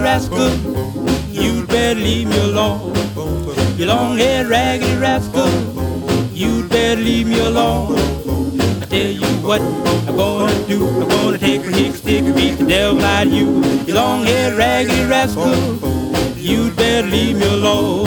rascal, you'd better leave me alone. You long-haired raggedy rascal, you'd better leave me alone. I tell you what I'm gonna do, I'm gonna take a hick stick and beat the devil out of you. You long-haired raggedy rascal, you'd better leave me alone.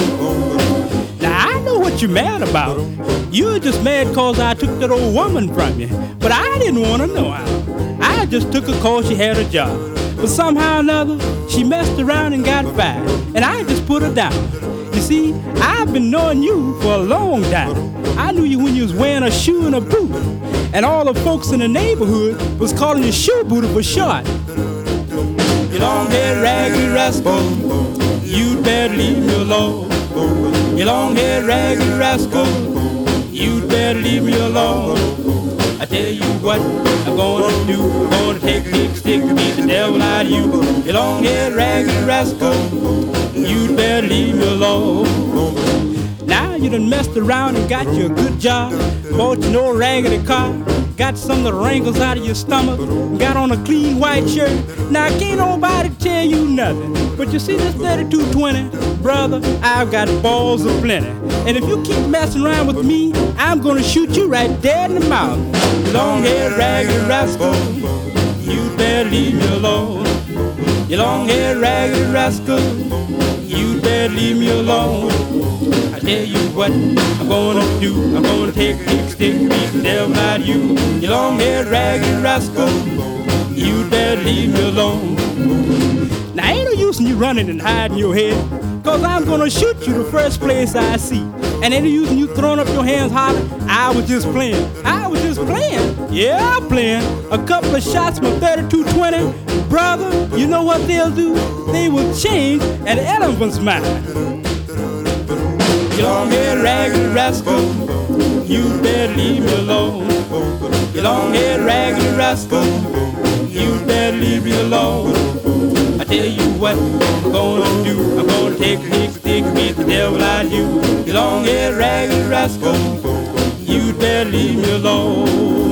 Now I know what you're mad about. You're just mad cause I took that old woman from you. But I didn't want to know how. I just took her cause she had a job. But somehow or another, she messed around and got fired. And I just put her down. You see, I've been knowing you for a long time. I knew you when you was wearing a shoe and a boot. And all the folks in the neighborhood was calling you Shoe Booter for short. You long-haired raggedy rascal, you'd better leave me alone. You long-haired raggedy rascal, you'd better leave me alone. I tell you what I'm gonna do, I'm gonna take a big stick and beat the devil out of you. You long-haired raggedy rascal, you'd better leave me alone. Now you done messed around and got you a good job, bought you no raggedy car, got some of the wrinkles out of your stomach, got on a clean white shirt. Now can't nobody tell you nothing, but you see this 3220, brother, I've got balls of plenty. And if you keep messing around with me, I'm gonna shoot you right dead in the mouth. Long-haired raggedy rascal, you better leave me alone. You long-haired raggedy rascal, you better leave me alone. I tell you what I'm gonna do, I'm gonna take a big stick and beat the devil out of you. You long-haired raggedy rascal, you better leave me alone. Now ain't no use in you running and hiding your head, cause I'm gonna shoot you the first place I see. And ain't no use in you throwing up your hands hollering, I was just playing. I was just playing. Yeah, playing. A couple of shots from 3220, brother, you know what they'll do? They will change an elephant's mind. You long-haired raggedy rascal, you better leave me alone. You long-haired raggedy rascal, you better leave me alone. I tell you what I'm gonna do, I'm gonna take a big stick and beat the devil out of you. You long-haired raggedy rascal, you better leave me alone.